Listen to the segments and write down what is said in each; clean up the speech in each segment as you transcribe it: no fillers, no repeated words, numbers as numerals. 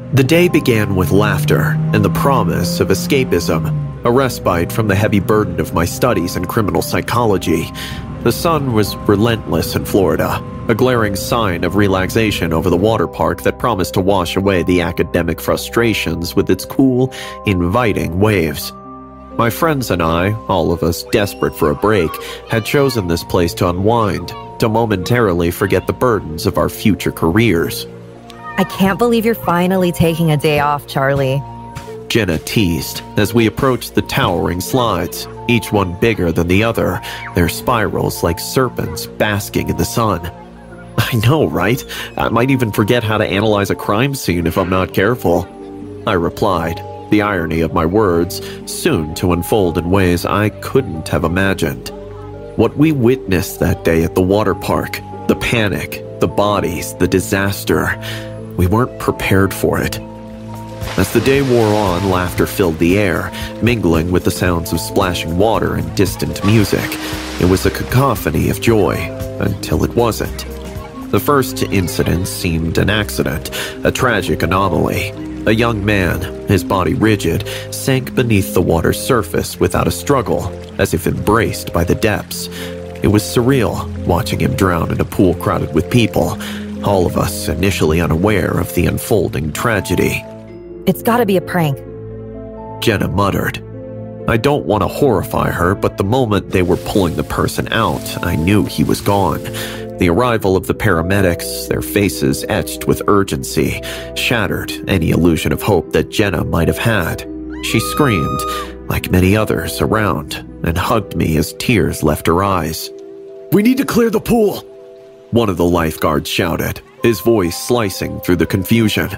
The day began with laughter and the promise of escapism, a respite from the heavy burden of my studies in criminal psychology. The sun was relentless in Florida, a glaring sign of relaxation over the water park that promised to wash away the academic frustrations with its cool, inviting waves. My friends and I, all of us desperate for a break, had chosen this place to unwind, to momentarily forget the burdens of our future careers. I can't believe you're finally taking a day off, Charlie. Jenna teased as we approached the towering slides, each one bigger than the other, their spirals like serpents basking in the sun. I know, right? I might even forget how to analyze a crime scene if I'm not careful. I replied, the irony of my words soon to unfold in ways I couldn't have imagined. What we witnessed that day at the water park, the panic, the bodies, the disaster, we weren't prepared for it. As the day wore on, laughter filled the air, mingling with the sounds of splashing water and distant music. It was a cacophony of joy, until it wasn't. The first incident seemed an accident, a tragic anomaly. A young man, his body rigid, sank beneath the water's surface without a struggle, as if embraced by the depths. It was surreal, watching him drown in a pool crowded with people, all of us initially unaware of the unfolding tragedy. It's gotta be a prank, Jenna muttered. I don't want to horrify her, but the moment they were pulling the person out, I knew he was gone. The arrival of the paramedics, their faces etched with urgency, shattered any illusion of hope that Jenna might have had. She screamed, like many others around, and hugged me as tears left her eyes. "We need to clear the pool," one of the lifeguards shouted, his voice slicing through the confusion.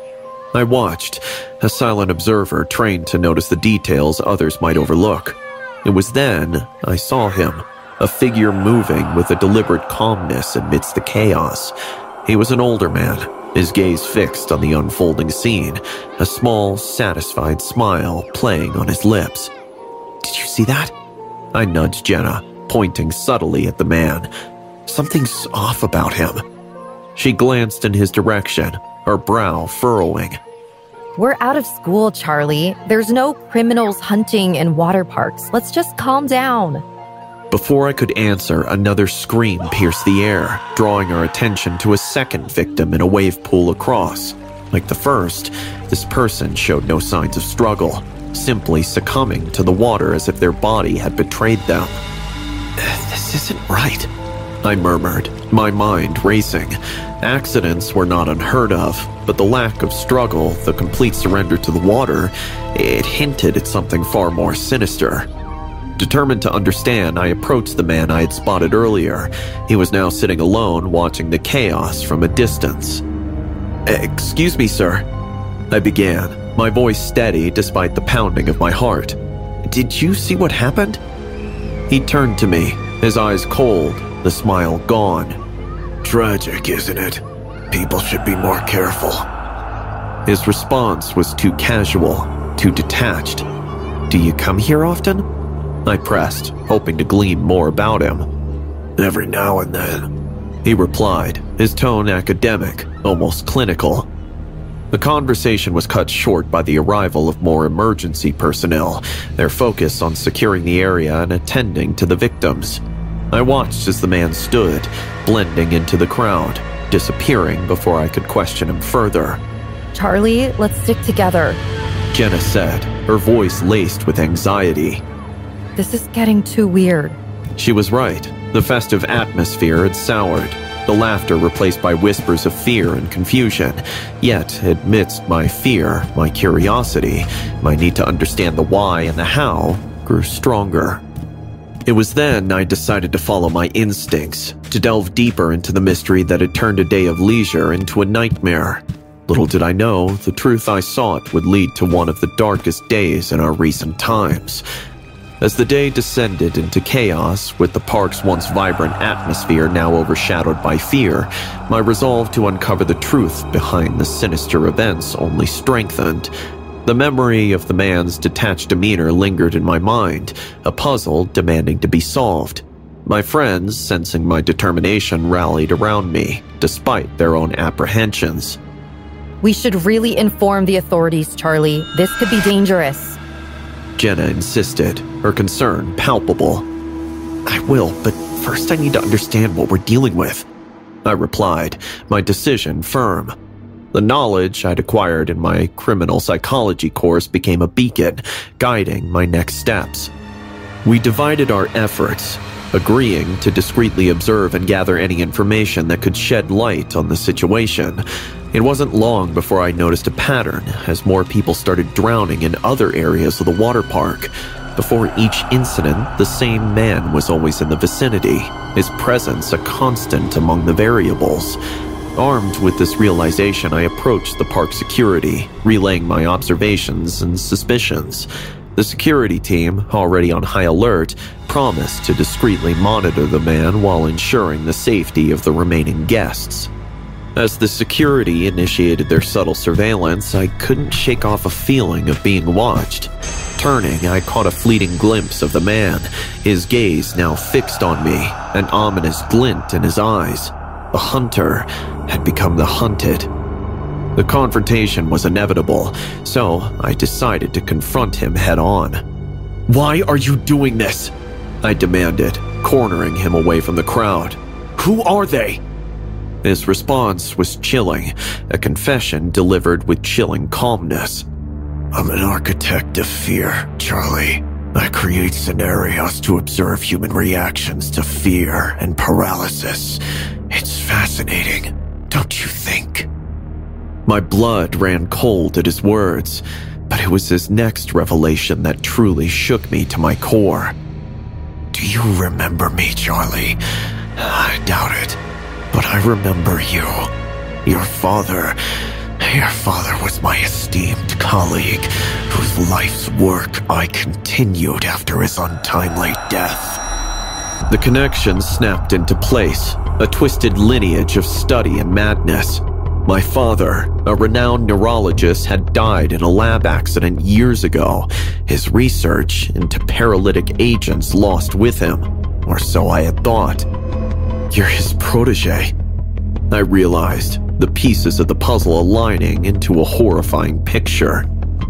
I watched, a silent observer trained to notice the details others might overlook. It was then I saw him, a figure moving with a deliberate calmness amidst the chaos. He was an older man, his gaze fixed on the unfolding scene, a small, satisfied smile playing on his lips. "Did you see that?" I nudged Jenna, pointing subtly at the man. "Something's off about him." She glanced in his direction, her brow furrowing. We're out of school, Charlie. There's no criminals hunting in water parks. Let's just calm down. Before I could answer, another scream pierced the air, drawing our attention to a second victim in a wave pool across. Like the first, this person showed no signs of struggle, simply succumbing to the water as if their body had betrayed them. "This isn't right," I murmured, my mind racing. Accidents were not unheard of, but the lack of struggle, the complete surrender to the water, it hinted at something far more sinister. Determined to understand, I approached the man I had spotted earlier. He was now sitting alone, watching the chaos from a distance. "Excuse me, sir," I began, my voice steady despite the pounding of my heart. "Did you see what happened?" He turned to me, his eyes cold, the smile gone. "Tragic, isn't it? People should be more careful." His response was too casual, too detached. "Do you come here often?" I pressed, hoping to glean more about him. "Every now and then," he replied, his tone academic, almost clinical. The conversation was cut short by the arrival of more emergency personnel, their focus on securing the area and attending to the victims. I watched as the man stood, blending into the crowd, disappearing before I could question him further. Charlie, let's stick together, Jenna said, her voice laced with anxiety. This is getting too weird. She was right. The festive atmosphere had soured, the laughter replaced by whispers of fear and confusion. Yet, amidst my fear, my curiosity, my need to understand the why and the how grew stronger. It was then I decided to follow my instincts, to delve deeper into the mystery that had turned a day of leisure into a nightmare. Little did I know, the truth I sought would lead to one of the darkest days in our recent times. As the day descended into chaos, with the park's once vibrant atmosphere now overshadowed by fear, my resolve to uncover the truth behind the sinister events only strengthened. The memory of the man's detached demeanor lingered in my mind, a puzzle demanding to be solved. My friends, sensing my determination, rallied around me, despite their own apprehensions. We should really inform the authorities, Charlie. This could be dangerous. Jenna insisted, her concern palpable. I will, but first I need to understand what we're dealing with, I replied, my decision firm. The knowledge I'd acquired in my criminal psychology course became a beacon, guiding my next steps. We divided our efforts, agreeing to discreetly observe and gather any information that could shed light on the situation. It wasn't long before I noticed a pattern as more people started drowning in other areas of the water park. Before each incident, the same man was always in the vicinity, his presence a constant among the variables. Armed with this realization, I approached the park security, relaying my observations and suspicions. The security team, already on high alert, promised to discreetly monitor the man while ensuring the safety of the remaining guests. As the security initiated their subtle surveillance, I couldn't shake off a feeling of being watched. Turning, I caught a fleeting glimpse of the man, his gaze now fixed on me, an ominous glint in his eyes. The hunter had become the hunted. The confrontation was inevitable, so I decided to confront him head-on. "Why are you doing this?" I demanded, cornering him away from the crowd. "Who are they?" His response was chilling, a confession delivered with chilling calmness. "I'm an architect of fear, Charlie. I create scenarios to observe human reactions to fear and paralysis. It's fascinating, don't you think?" My blood ran cold at his words, but it was his next revelation that truly shook me to my core. "Do you remember me, Charlie? I doubt it, but I remember you. Your father was my esteemed colleague, whose life's work I continued after his untimely death." The connection snapped into place, a twisted lineage of study and madness. My father, a renowned neurologist, had died in a lab accident years ago, his research into paralytic agents lost with him, or so I had thought. "You're his protege," I realized, the pieces of the puzzle aligning into a horrifying picture.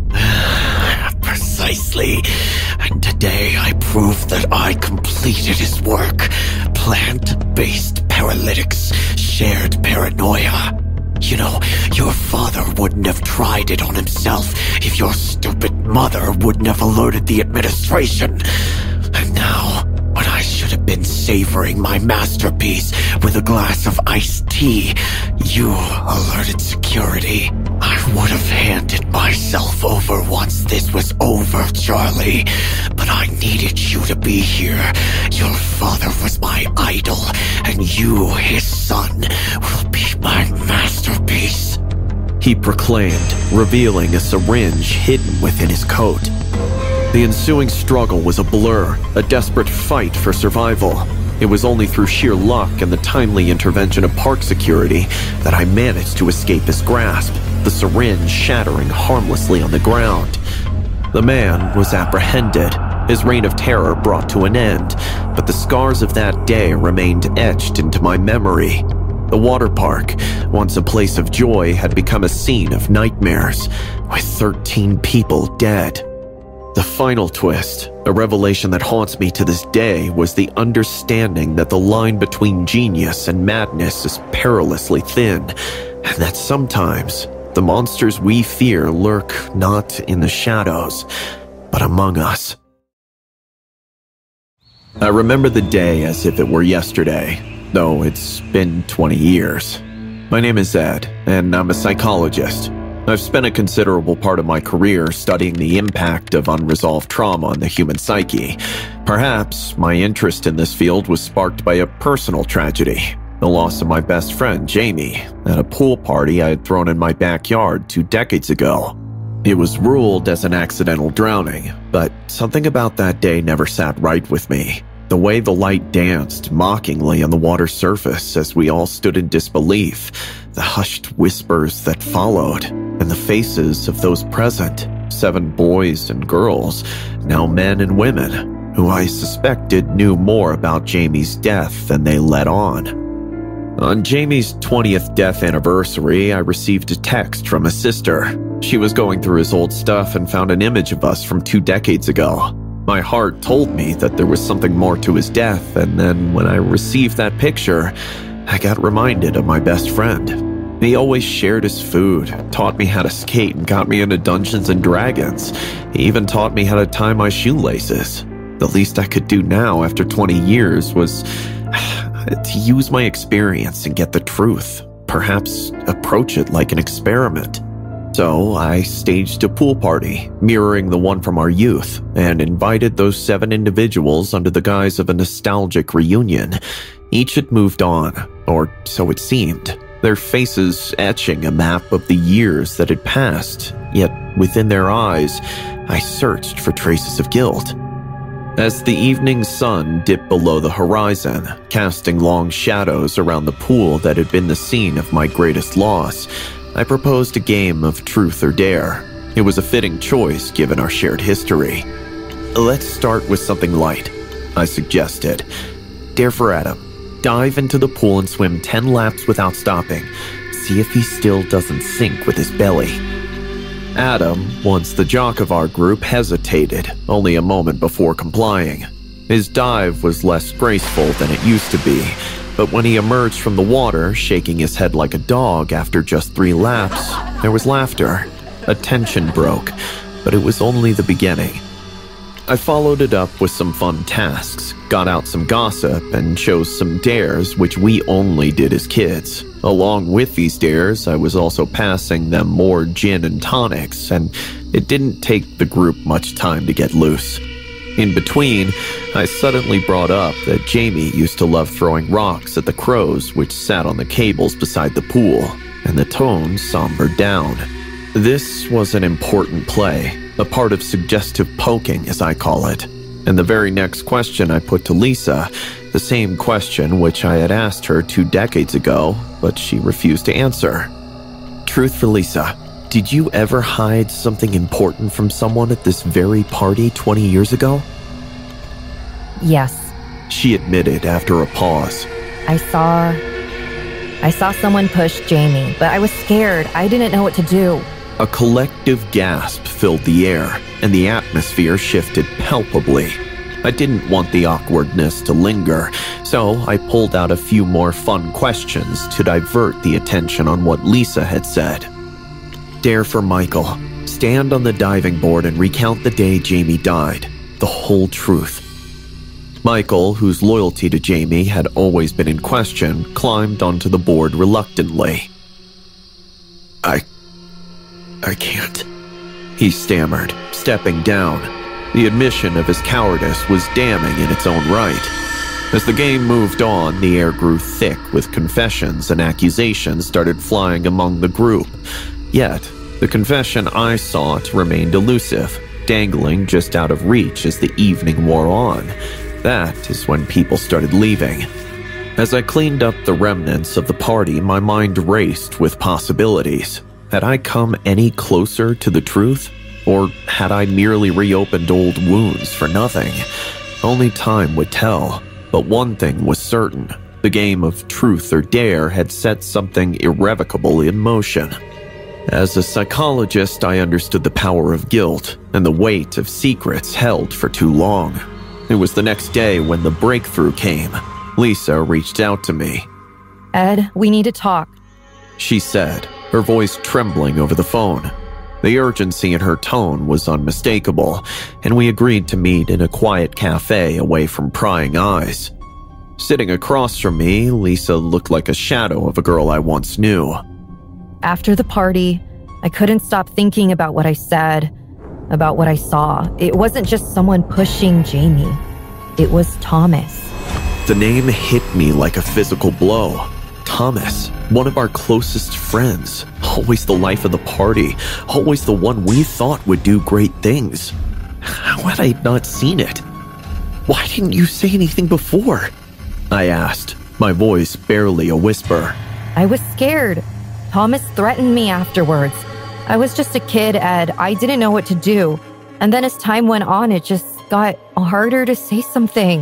"Precisely. And today I proved that I completed his work. Plant-based paralytics, shared paranoia. You know, your father wouldn't have tried it on himself if your stupid mother wouldn't have alerted the administration. And now, when I should have been savoring my masterpiece with a glass of iced tea, you alerted security. I would have handed myself over once this was over, Charlie. But I needed you to be here. Your father was my idol, and you, his son, will be my masterpiece," he proclaimed, revealing a syringe hidden within his coat. The ensuing struggle was a blur, a desperate fight for survival. It was only through sheer luck and the timely intervention of park security that I managed to escape his grasp, the syringe shattering harmlessly on the ground. The man was apprehended, his reign of terror brought to an end, but the scars of that day remained etched into my memory. The water park, once a place of joy, had become a scene of nightmares, with 13 people dead. The final twist, a revelation that haunts me to this day, was the understanding that the line between genius and madness is perilously thin, and that sometimes the monsters we fear lurk not in the shadows, but among us. I remember the day as if it were yesterday, though it's been 20 years. My name is Ed, and I'm a psychologist. I've spent a considerable part of my career studying the impact of unresolved trauma on the human psyche. Perhaps my interest in this field was sparked by a personal tragedy, the loss of my best friend, Jamie, at a pool party I had thrown in my backyard 2 decades ago. It was ruled as an accidental drowning, but something about that day never sat right with me. The way the light danced mockingly on the water's surface as we all stood in disbelief, the hushed whispers that followed, and the faces of those present, 7 boys and girls, now men and women, who I suspected knew more about Jamie's death than they let on. On Jamie's 20th death anniversary, I received a text from his sister. She was going through his old stuff and found an image of us from 2 decades ago. My heart told me that there was something more to his death, and then when I received that picture, I got reminded of my best friend. He always shared his food, taught me how to skate, and got me into Dungeons and Dragons. He even taught me how to tie my shoelaces. The least I could do now after 20 years was to use my experience and get the truth, perhaps approach it like an experiment. So I staged a pool party, mirroring the one from our youth, and invited those 7 individuals under the guise of a nostalgic reunion. Each had moved on, or so it seemed, their faces etching a map of the years that had passed, yet within their eyes, I searched for traces of guilt. As the evening sun dipped below the horizon, casting long shadows around the pool that had been the scene of my greatest loss, I proposed a game of truth or dare. It was a fitting choice given our shared history. Let's start with something light, I suggested. Dare for Adam. Dive into the pool and swim 10 laps without stopping. See if he still doesn't sink with his belly. Adam, once the jock of our group, hesitated, only a moment before complying. His dive was less graceful than it used to be, but when he emerged from the water, shaking his head like a dog after just 3 laps, there was laughter. A tension broke, but it was only the beginning. I followed it up with some fun tasks, got out some gossip, and chose some dares which we only did as kids. Along with these dares, I was also passing them more gin and tonics, and it didn't take the group much time to get loose. In between, I suddenly brought up that Jamie used to love throwing rocks at the crows which sat on the cables beside the pool, and the tone sombered down. This was an important play, a part of suggestive poking, as I call it. And the very next question I put to Lisa, the same question which I had asked her 2 decades ago, but she refused to answer. Truth for Lisa, did you ever hide something important from someone at this very party 20 years ago? Yes. She admitted after a pause. I saw someone push Jamie, but I was scared. I didn't know what to do. A collective gasp filled the air, and the atmosphere shifted palpably. I didn't want the awkwardness to linger, so I pulled out a few more fun questions to divert the attention on what Lisa had said. Dare for Michael. Stand on the diving board and recount the day Jamie died. The whole truth. Michael, whose loyalty to Jamie had always been in question, climbed onto the board reluctantly. I can't, he stammered, stepping down. The admission of his cowardice was damning in its own right. As the game moved on, the air grew thick with confessions and accusations started flying among the group. Yet, the confession I sought remained elusive, dangling just out of reach as the evening wore on. That is when people started leaving. As I cleaned up the remnants of the party, my mind raced with possibilities. Had I come any closer to the truth? Or had I merely reopened old wounds for nothing? Only time would tell. But one thing was certain. The game of truth or dare had set something irrevocable in motion. As a psychologist, I understood the power of guilt and the weight of secrets held for too long. It was the next day when the breakthrough came. Lisa reached out to me. Ed, we need to talk, she said, her voice trembling over the phone. The urgency in her tone was unmistakable, and we agreed to meet in a quiet cafe away from prying eyes. Sitting across from me, Lisa looked like a shadow of a girl I once knew. After the party, I couldn't stop thinking about what I said, about what I saw. It wasn't just someone pushing Jamie. It was Thomas. The name hit me like a physical blow. Thomas, one of our closest friends, always the life of the party, always the one we thought would do great things. How had I not seen it? Why didn't you say anything before? I asked, my voice barely a whisper. I was scared. Thomas threatened me afterwards. I was just a kid, Ed. I didn't know what to do. And then as time went on, it just got harder to say something.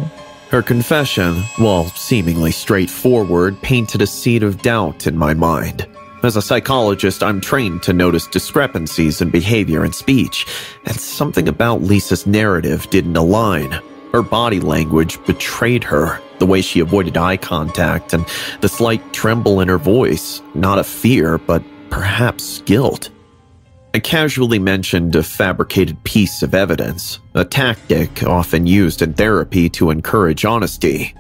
Her confession, while seemingly straightforward, painted a seed of doubt in my mind. As a psychologist, I'm trained to notice discrepancies in behavior and speech, and something about Lisa's narrative didn't align. Her body language betrayed her, the way she avoided eye contact and the slight tremble in her voice, not of fear, but perhaps guilt. I casually mentioned a fabricated piece of evidence, a tactic often used in therapy to encourage honesty.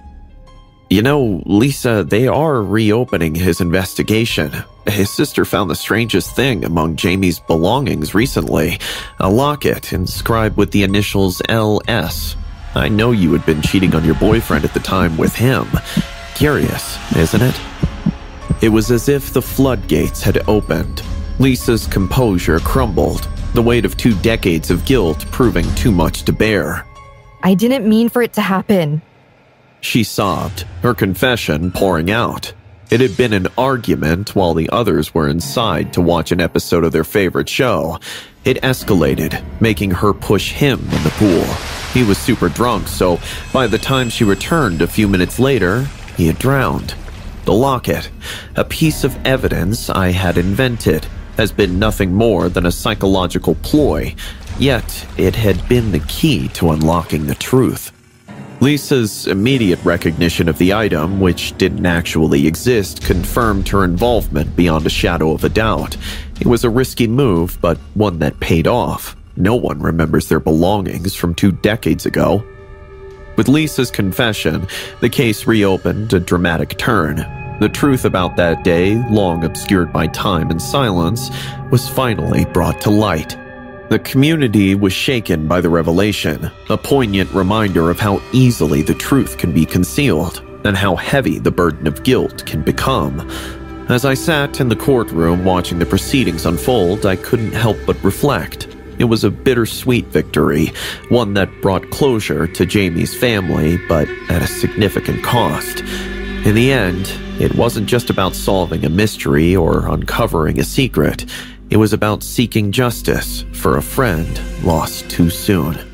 You know, Lisa, they are reopening his investigation. His sister found the strangest thing among Jamie's belongings recently, a locket inscribed with the initials LS. I know you had been cheating on your boyfriend at the time with him. Curious, isn't it? It was as if the floodgates had opened. Lisa's composure crumbled, the weight of 2 decades of guilt proving too much to bear. I didn't mean for it to happen. She sobbed, her confession pouring out. It had been an argument while the others were inside to watch an episode of their favorite show. It escalated, making her push him in the pool. He was super drunk, so by the time she returned a few minutes later, he had drowned. The locket, a piece of evidence I had invented, has been nothing more than a psychological ploy, yet it had been the key to unlocking the truth. Lisa's immediate recognition of the item, which didn't actually exist, confirmed her involvement beyond a shadow of a doubt. It was a risky move, but one that paid off. No one remembers their belongings from 2 decades ago. With Lisa's confession, the case reopened a dramatic turn. The truth about that day, long obscured by time and silence, was finally brought to light. The community was shaken by the revelation, a poignant reminder of how easily the truth can be concealed and how heavy the burden of guilt can become. As I sat in the courtroom watching the proceedings unfold, I couldn't help but reflect. It was a bittersweet victory, one that brought closure to Jamie's family, but at a significant cost. In the end, it wasn't just about solving a mystery or uncovering a secret. It was about seeking justice for a friend lost too soon.